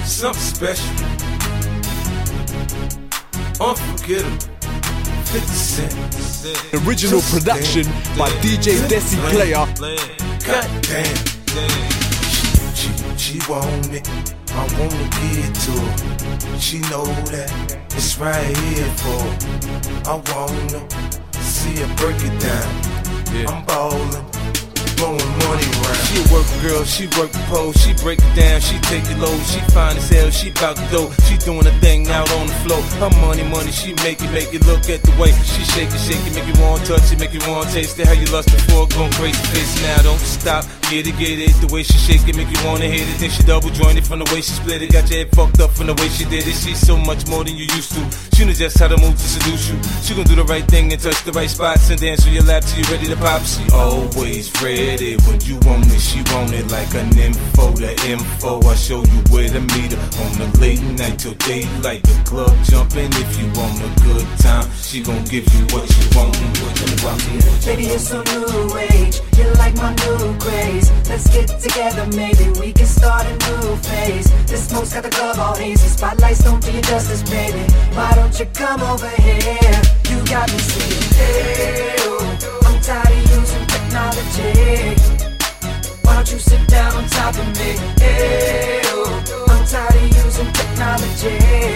something special, unforgettable. 50 Cent. Original production by DJ Desi Player. Goddamn. She want it, I wanna give it to her. She know that it's right here for her. I wanna see her break it down. I'm ballin', blowing money around. She a work girl, she work the pole, she break it down, she take it low, she fine as hell, she bout the dough, she doing a thing out on the floor. Her money, she make it look at the way she shake it, make you want to touch it, make you want to taste it. How you lust before, going crazy face now, don't stop, get it, the way she shake it, make you wanna hit it. Then she double jointed from the way she split it, got your head fucked up from the way she did it. She's so much more than you used to, she knows just how to move to seduce you. She gon' do the right thing and touch the right spots and dance on your lap till you ready to pop. She always ready when you want it, she want it like an info. The info, I show you where to meet her on the late night till daylight. The club jumping if you want a good time. She gon' give you what you want. Baby, you're so new age, you're like my new craze. Let's get together, maybe we can start a new phase. This smoke's got the club all hazy, spotlights don't do you justice, baby. Why don't you come over here? You got me singing, hey, oh, I'm tired of using technology. Why don't you sit down on top of me? Hey, oh, I'm tired of using technology.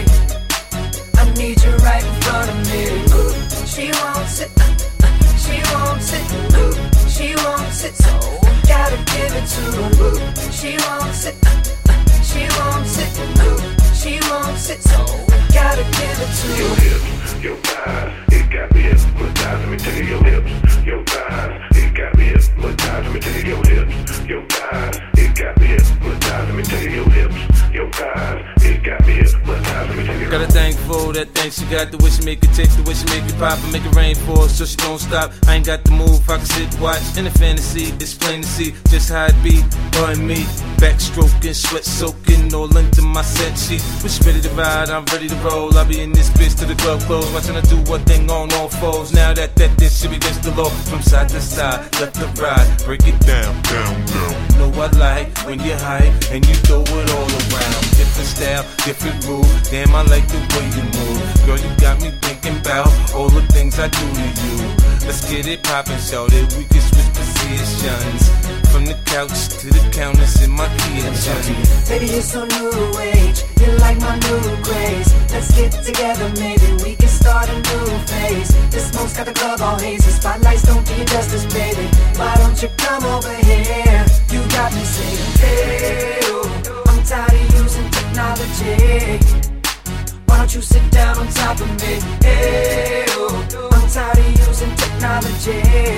I need you right in front of me. Ooh, she won't sit, she won't sit, ooh, she won't sit, so gotta give it to her. Ooh, she won't sit, she won't sit, ooh, she won't sit, so gotta give it to her. Your hips, your thighs, it got me hypnotized. Let me tell you your hips, your thighs, it got me hypnotized. Let me tell you your hips, your thighs, it got me hypnotized. Let me tell you your hips, your thighs, it got me hypnotized. Let me tell you. Got a thing for that thing she got, the way she make it tick, the way she make it pop and make it rain for her so she don't stop. I ain't got the move, I can sit, watch in the fantasy, it's plain to see just how it be, her and me. Backstroking, sweat soaking, all into my set sheet. When she ready to ride, I'm ready to roll. I'll be in this bitch till the club close, watching her do one thing on all fours. Now that this shit against the law, from side to side, left to right, break it down, down, down. Know I like when you hype and you throw it all around. Different style, different rule. Damn, I like the way you move. Girl, you got me thinking about all the things I do to you. Let's get it poppin', shout it. We can switch positions from the couch to the counters in my kitchen. Baby, you're so new age, you're like my new craze. Let's get together, maybe we can start a new phase. This smoke's got the club all hazy, spotlights don't do you justice, baby. Why don't you come over here? You got me saying, hey, oh, I'm tired of using technology. Why don't you sit down on top of me? Hey, oh, I'm tired of using technology.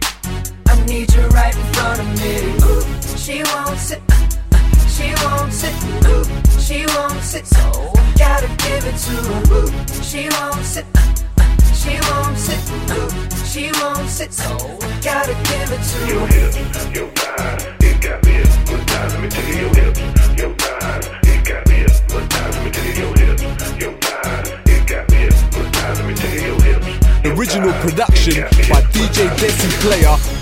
I need you right in front of me. Ooh, she won't sit, she won't sit, ooh, she won't sit, so gotta give it to her. Ooh, she won't sit, she won't sit, ooh, she won't sit, so gotta give it to her. Your hips, your thighs, it got me hypnotized. Let me tell you your hips, your thighs, it got me hypnotized. Let me tell you your hips, your thighs, it got me hypnotized. Let me tell you your hips. Original production by DJ Desi Player.